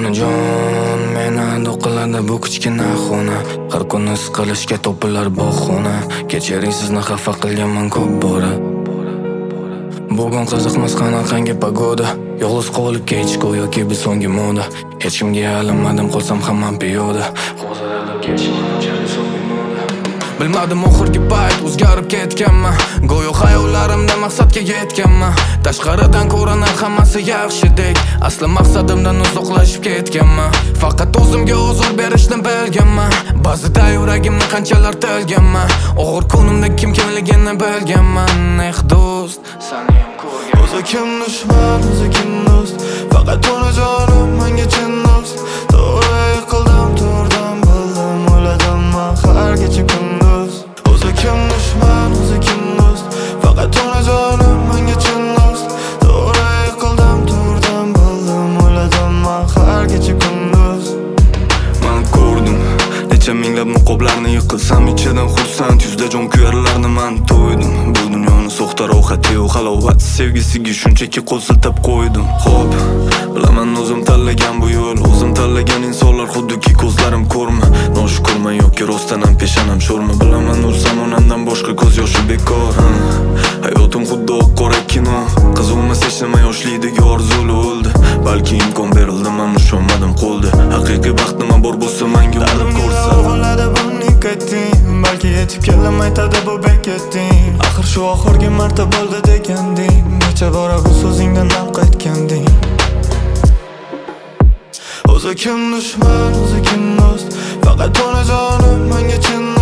Onajon, meni do'qiladi bu kichkina xona. Har kuni siqilishga topilar bahona. Kechiring, sizni xafa qilganman ko'p bora. Bugun qiziqmas qanaqangi pagoda. Yolg'iz qolib kechko yoki bu so'nggi moda. Hech kimga yalinmadim, qolsam hamma piyoda. Hozir olib ketishim unchalik so'nggi moda. Bilmadim oxirgi payt o'zgarib ketganman. Go'yo xayollarimda maqsadga yetganman. Tashqaridan ko'rinar hammasi yaxshidek, asli maqsadimdan uzoqlashib ketganman. Faqat o'zimga huzur berishni bilganman. Ba'zida yuragimni qanchalar tilganman. Og'ir kunimda kimligini bilganman. Do'st, seni ham ko'rganman. O'zi kim dushman, o'zi kim do'st. Faqat onajonim menga chin do'st. To'g'ri yiqildim, turdim, bildim, o'yladim men har kecha kunduz. O'zi kim dushman, o'zi kim do'st. Faqat onajonim menga chin do'st. To'g'ri yiqildim, turdim, bildim, o'yladim men har kecha kunduz. Men ko'rdim necha minglab niqoblarni, yiqilsam ichidan xursand, yuzda jon kuyarlarni men to'ydim. Bu dunyoni soxta rohati yo'q, halovat sevgisiga shunchaki qo'l siltab qo'ydim. Xo'p, bilaman o'zim tanlagan bu yo'l, o'zim tanlagan insonlar xuddiki ko'zlarim ko'rma. Noshukurman yoki rostdan ham peshanam sho'rma. Bilaman o'lsam onamdan boshqa ko'z yoshi bekor. Hayotim xuddi oq-qora kino, qiziqmas hech nima yoshlikdagi orzuli o'ldi. Balki imkon berildi, men ishonmadim qo'lda. Haqiqiy baxt nima bor bo'lsa menga o'ylab ko'rsat. Balki yetib kelim aytadi bu bekatding. Axir shu oxirgi marta bo'ldi deganding. Necha bora bu so'zingdan nam qaytganding. O'zi kim dushman, o'zi kim do'st. Faqat onajonim menga chin